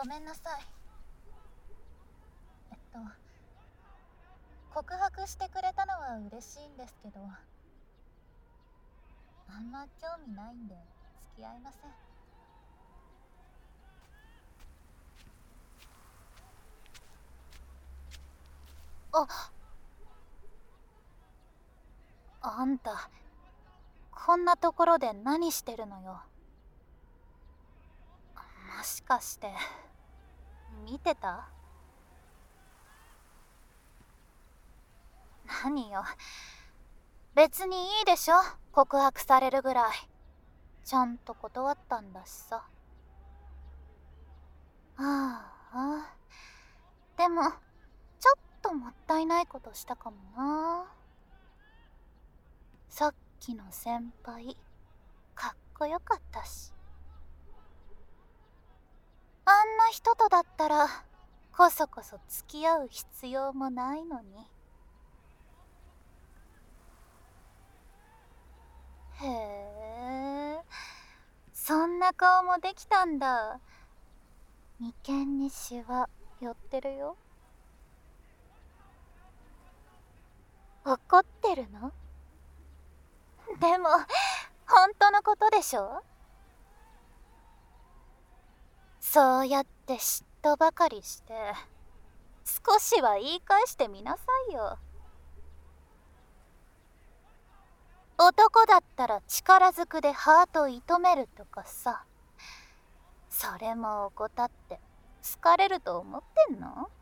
ごめんなさい。告白してくれたのは嬉しいんですけど、あんま興味ないんで付き合いません。あんた、こんなところで何してるのよ。もしかして見てた？何よ、別にいいでしょ、告白されるぐらい。ちゃんと断ったんだしさ。でもちょっともったいないことしたかもな。さっきの先輩かっこよかったし、あんな人とだったらこそこそ付き合う必要もないのに。へえ、そんな顔もできたんだ。眉間にシワ寄ってるよ。怒ってるの？でも本当のことでしょ？そうやって嫉妬ばかりして少しは言い返してみなさいよ。男だったら力ずくでハート射止めるとかさ。それも怠って好かれると思ってんの？は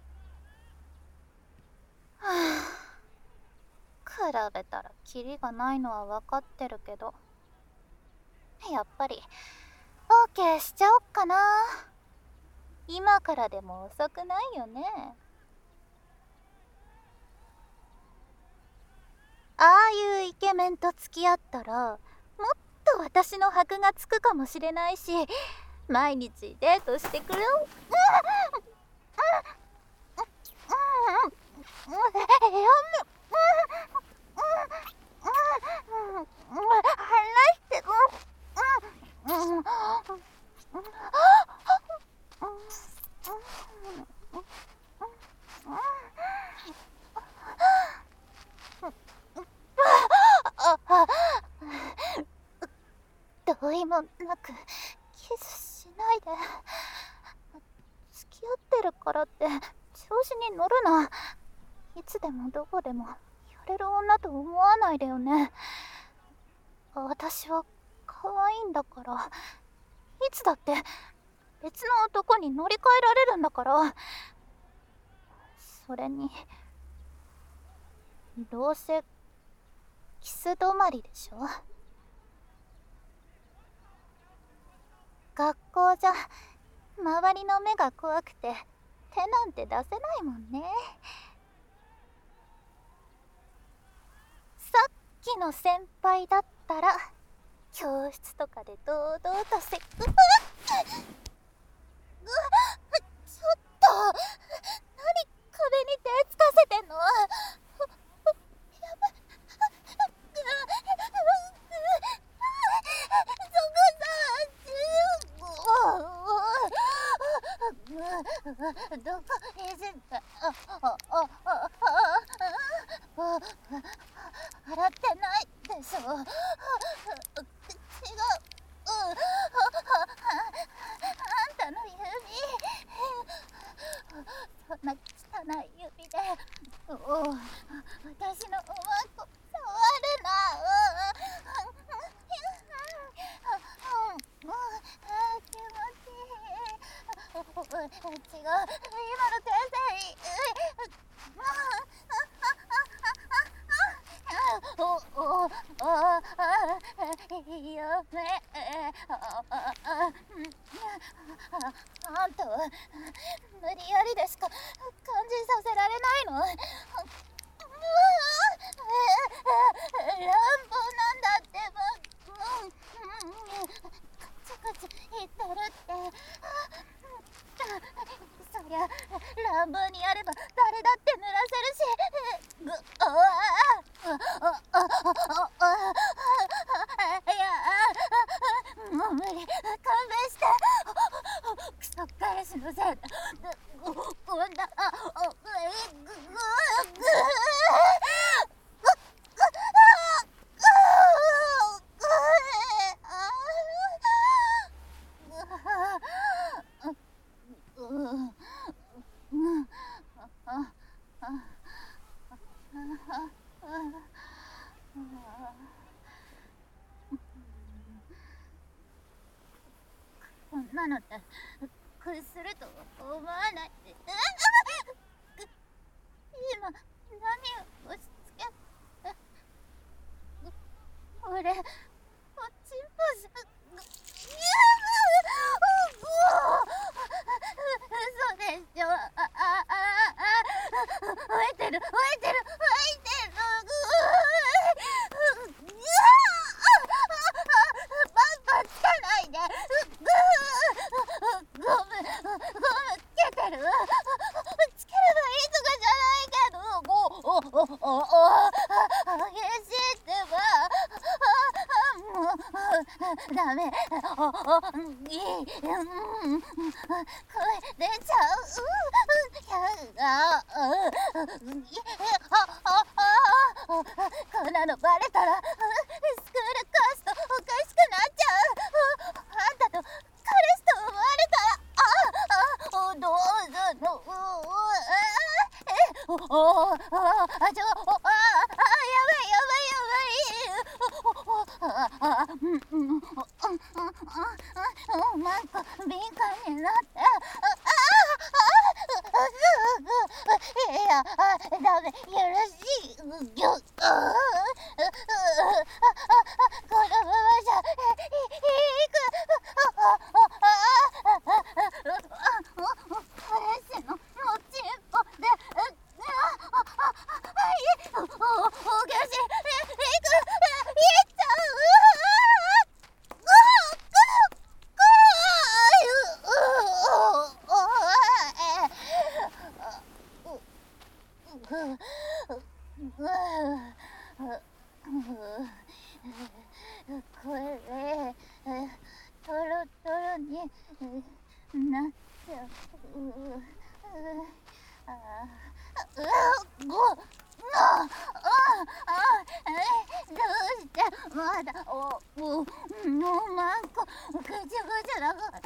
あ、比べたらキリがないのは分かってるけど、やっぱり OK しちゃおっかな。今からでも遅くないよね。ああいうイケメンと付き合ったらもっと私の箔がつくかもしれないし、毎日デートしてくる。同意もなくキスしないで。付き合ってるからって調子に乗るな。いつでもどこでもやれる女と思わないでよね。私は可愛いんだから、いつだって別の男に乗り換えられるんだから。それにどうせキス止まりでしょ。学校じゃ周りの目が怖くて手なんて出せないもんね。さっきの先輩だったら教室とかで堂々とちょっと何壁に手つかせてんの？どこに洗ってないでしょ。違う。あんたの指、そんな汚い指で私のおまんこ触るな。気持ちいい。違う、今の手勢。やめ。あんたは無理やりでしか感じさせられないの？乱暴なんだってば。カチカチ言ってるって。そりゃ乱暴にやれば誰だって濡らせるし。いや、もう無理、勘弁して。クソ彼氏のなのって屈すると思わないで。今何を押し付け俺おちんぽじゃ嘘でしょ。吠えてるパンパンつかないで。ゴムつけてる。つければいいとかじゃないけど、激しいってば。もうダメ。いい。声出ちゃう。こんなのバレたらスクールカーストおかしくなっちゃう。あんたと彼氏と生まれたらどうすんの。なんか敏感になって。いや、ダメ、よろしい。このままじゃ彼氏のおちんぽでおかしい。これトロトロになっちゃう。どうしてまだもうなんかぐちゃぐちゃだから。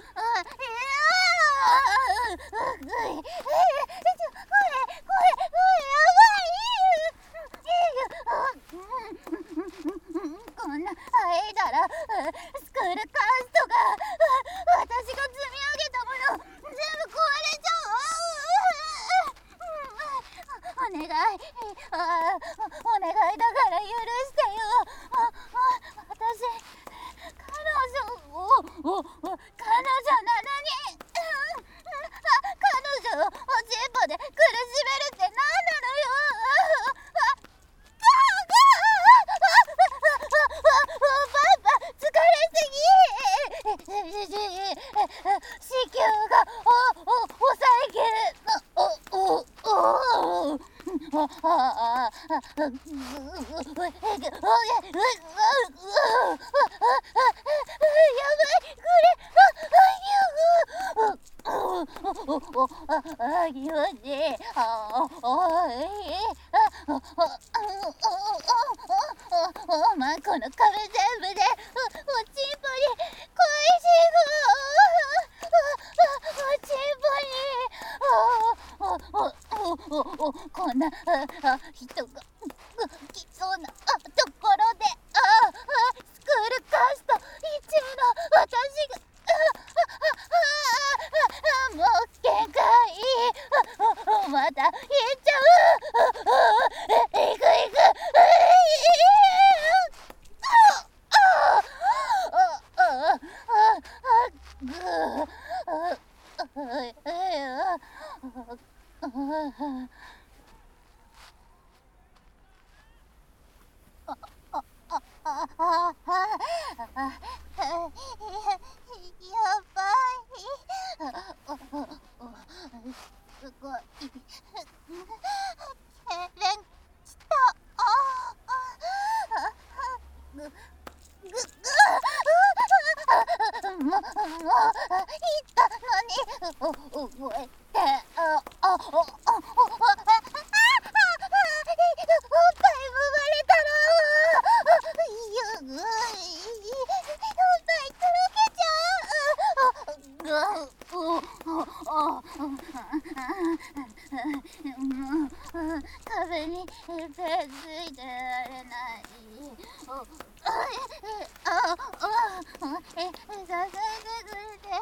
こんな間だらスクールカーストが私が積み上げたもの全部壊れちゃう。お願いだから許してよ。私彼女なのに彼女をおちんぽで苦しめるって何なのよ。子宮が抑えきれお前この壁全部でおちんぽに恋しい。こんな人が来そうなところでスクールカースト一の私がもう限界。また行っちゃう。行くやばい。すごい。痙攣きた。もう言ったのに覚えて。おっぱいも割れたらおっぱいとろけちゃう。壁についてられない。支えてくれて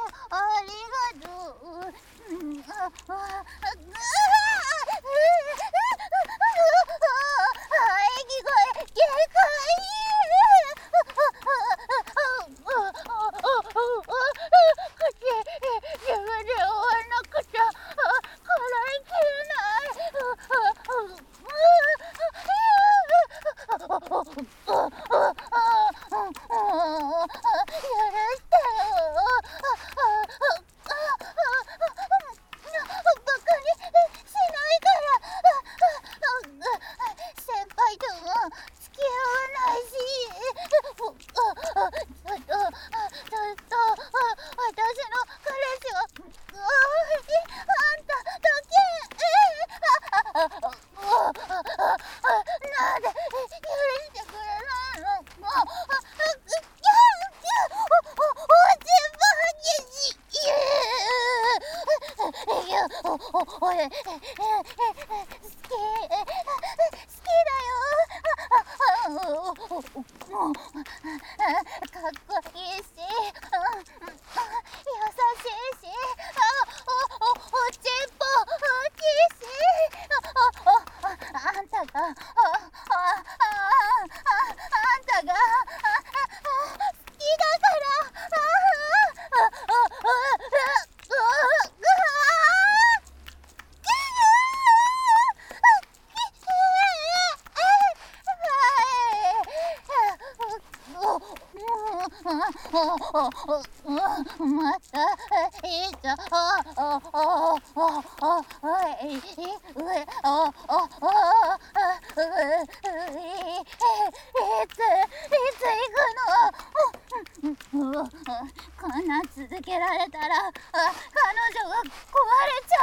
こんな続けられたら彼女が壊れち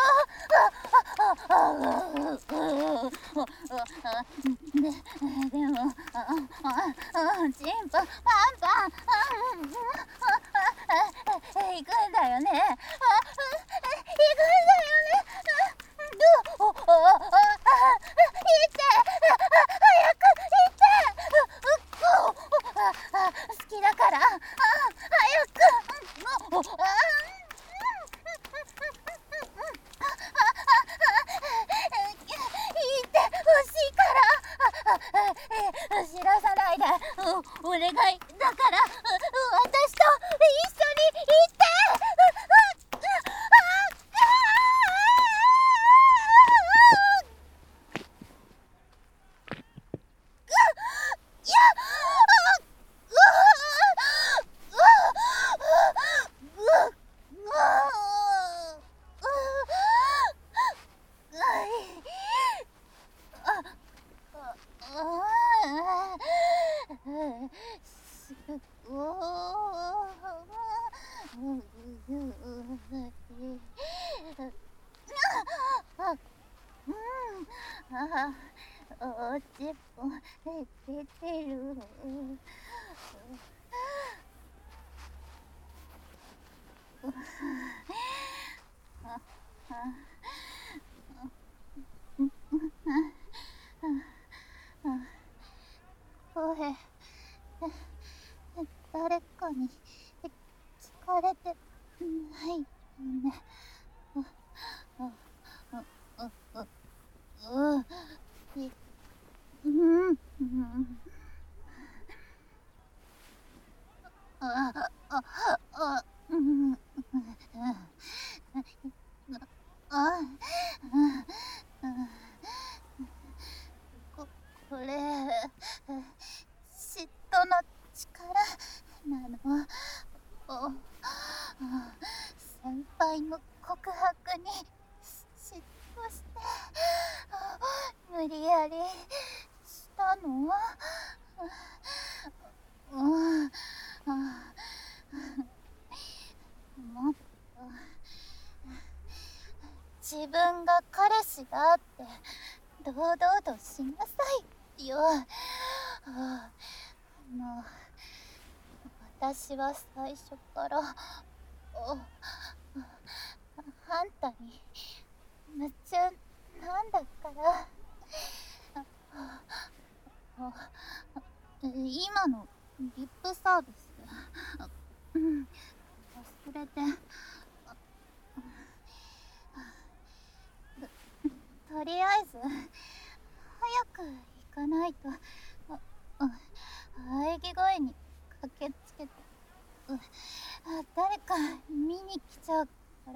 ゃうよ。でもチンポパンパン行くんだよね。行くんだよね。好きだから早く言ってほしいから知らさないでお願いだから私と一緒に行っておちっぽ出てる。声誰かに聞かれてないね。これ嫉妬の力なの。先輩の告白に嫉妬して無理やりしたの。もっと自分が彼氏だって堂々としなさいよ。私は最初からあんたに夢中なんだから今のリップサービス忘れてりあえず早く行かないと。喘ぎ声に駆けつけて、誰か見に来ちゃうから。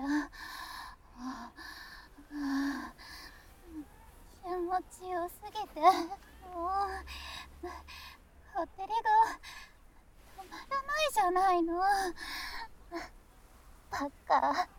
気持ちよすぎて、もうほてりが止まらないじゃないの。バカ。